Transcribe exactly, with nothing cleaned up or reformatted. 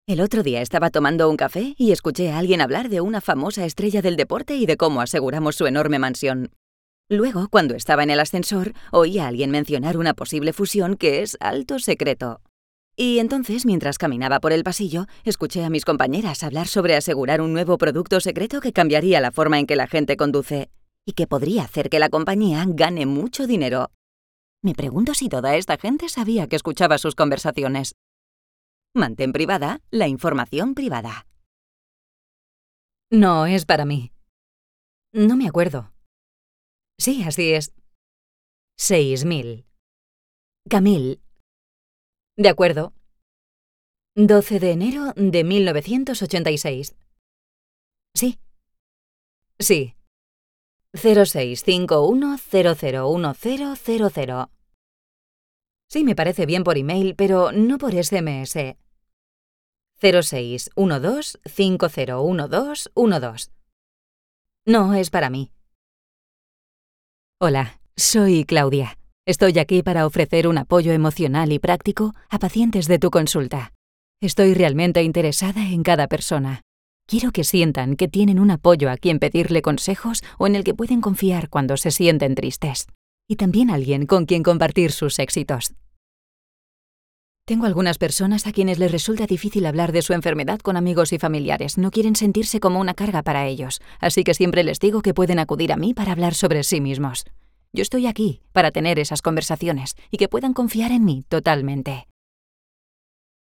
El otro día estaba tomando un café y escuché a alguien hablar de una famosa estrella del deporte y de cómo aseguramos su enorme mansión. Luego, cuando estaba en el ascensor, oí a alguien mencionar una posible fusión que es alto secreto. Y entonces, mientras caminaba por el pasillo, escuché a mis compañeras hablar sobre asegurar un nuevo producto secreto que cambiaría la forma en que la gente conduce y que podría hacer que la compañía gane mucho dinero. Me pregunto si toda esta gente sabía que escuchaba sus conversaciones. Mantén privada la información privada. No, es para mí. No me acuerdo. Sí, así es. Seis mil. Camille. De acuerdo. doce de enero de mil novecientos ochenta y seis. Sí. Sí. cero seis cinco uno cero cero uno cero cero cero. Sí, me parece bien por email, pero no por S M S. cero seis uno dos cinco cero uno dos uno dos. No, es para mí. Hola, soy Claudia. Estoy aquí para ofrecer un apoyo emocional y práctico a pacientes de tu consulta. Estoy realmente interesada en cada persona. Quiero que sientan que tienen un apoyo a quien pedirle consejos o en el que pueden confiar cuando se sienten tristes. Y también alguien con quien compartir sus éxitos. Tengo algunas personas a quienes les resulta difícil hablar de su enfermedad con amigos y familiares. No quieren sentirse como una carga para ellos, así que siempre les digo que pueden acudir a mí para hablar sobre sí mismos. Yo estoy aquí para tener esas conversaciones y que puedan confiar en mí totalmente.